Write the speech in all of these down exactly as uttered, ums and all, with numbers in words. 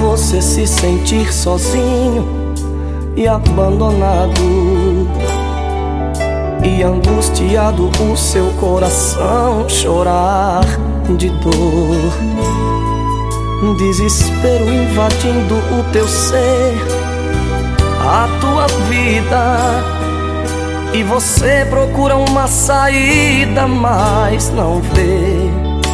você se sentir sozinho e abandonado, e angustiado o seu coração chorar de dor, desespero invadindo o teu ser, a tua vida, e você procura uma saída, mas não vê.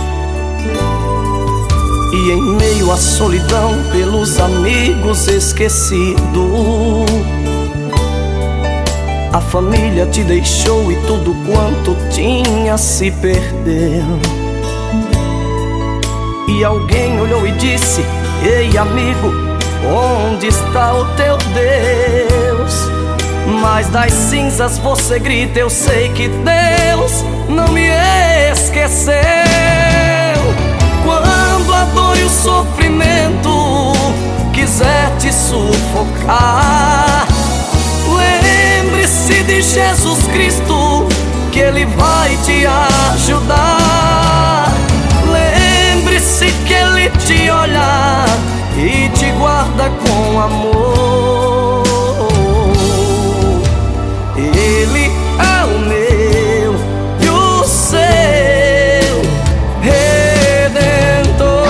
E em meio à solidão, pelos amigos esquecido, a família te deixou e tudo quanto tinha se perdeu. E alguém olhou e disse: ei amigo, onde está o teu Deus? Mas das cinzas você grita: eu sei que Deus não me esqueceu. Quando a dor e o sofrimento quiser te sufocar, lembre-se de Jesus Cristo, que Ele vai te ajudar. Lembre-se que Ele te olha e te guarda com amor. Ele é o meu e o seu Redentor.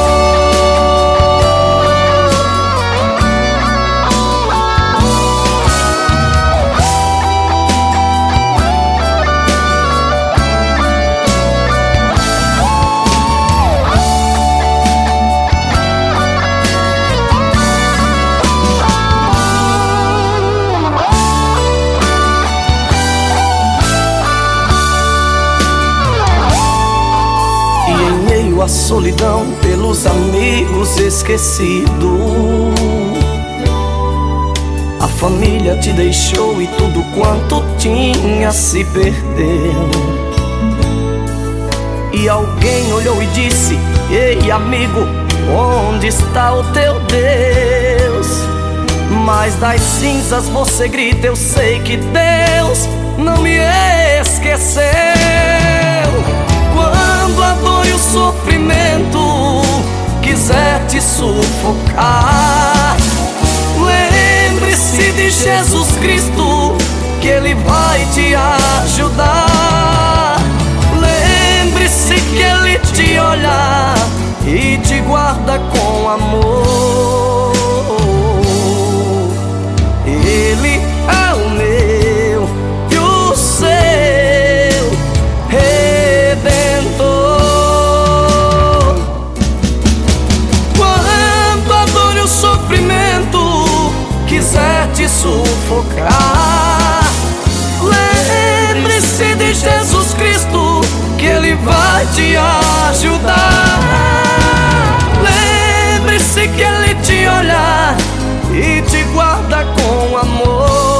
A solidão, pelos amigos esquecido, a família te deixou e tudo quanto tinha se perdeu. E alguém olhou e disse: ei amigo, onde está o teu Deus? Mas das cinzas você grita: eu sei que Deus não me esqueceu. Quando a dor e o sofrimento quiser te sufocar, lembre-se de Jesus Cristo, que Ele vai te ajudar. Lembre-se que Ele te olha e te guarda com amor. Ele é o meu e o seu Redentor. Quando a dor e o sofrimento quiser te sufocar, lembre-se de Jesus Cristo, que Ele vai te ajudar. Lembre-se que Ele te olha e te guarda com amor.